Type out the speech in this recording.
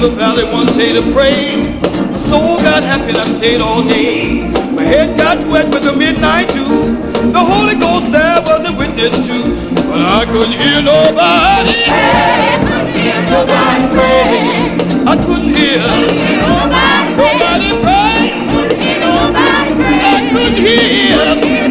the valley one day to pray. My soul got happy and I stayed all day. My head got wet with the midnight dew. The Holy Ghost there was a witness too. But I couldn't hear nobody. Hey, couldn't hear nobody pray. I couldn't hear Nobody pray. nobody pray. Couldn't hear nobody pray. I couldn't hear